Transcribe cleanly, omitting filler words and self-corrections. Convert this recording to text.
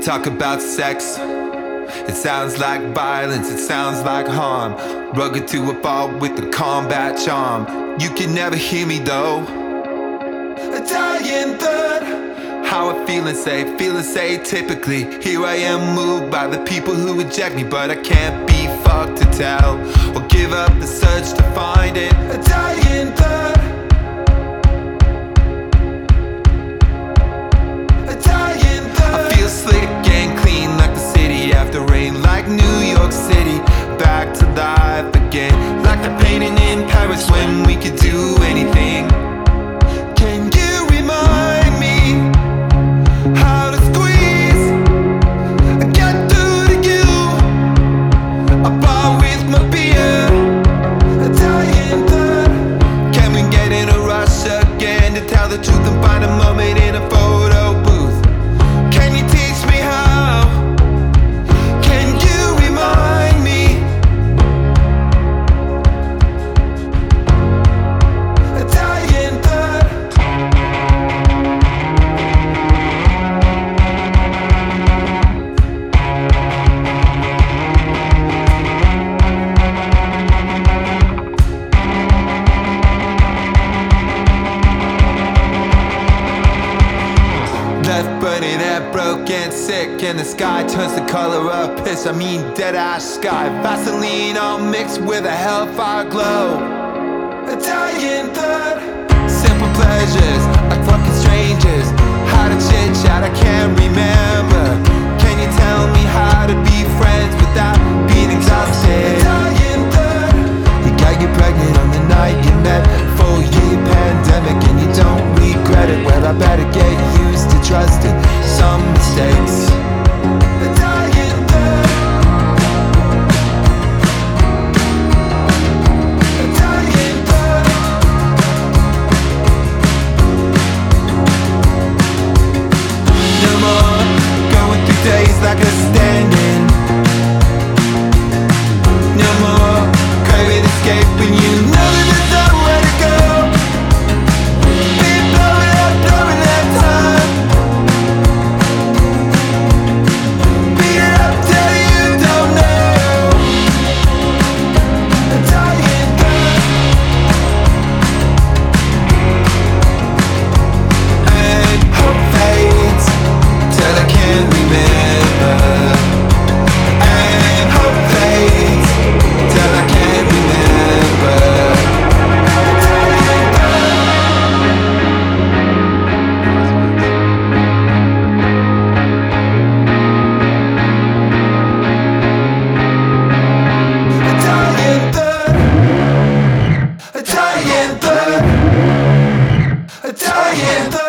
talk about sex. It sounds like violence, it sounds like harm. Rugged to a fault with a combat charm. You can never hear me though. Italian third. How I feeling safe typically. Here I am moved by the people who reject me, but I can't be fucked to tell or give up the search to find it. Italian third. Italian third. I feel slick and clean like the city after rain, like New York City, back to life again, like the painting in Paris when we could do anything. Can you remind me how to squeeze? I got through to you, a bar with my beer. Italian third. Can we get in a rush again to tell the truth and find a moment in a photo booth? Can you teach me how? Can you remind me? Italian third. Left burning out, broke and sick, and the sky turns the color of piss. I mean dead ash sky, Vaseline all mixed with a hellfire glow. Italian third. Simple pleasures, like fucking strangers. How to chit chat, I can't remember. Can you tell me how to be friends without being exhausted? Italian third. You got you pregnant on the night you met. 4-year pandemic and you don't regret it. Well, I better get used to trusting some mistakes. Italian third. Italian third. No more going through days like a stand-in. No more craving escape when you know that there's nowhere to go. Been blowing up time. Beat it up till you don't know. Italian third. And hope fades till I can't remember. And hope fades till I can't remember. Italian third. Italian third. Italian third.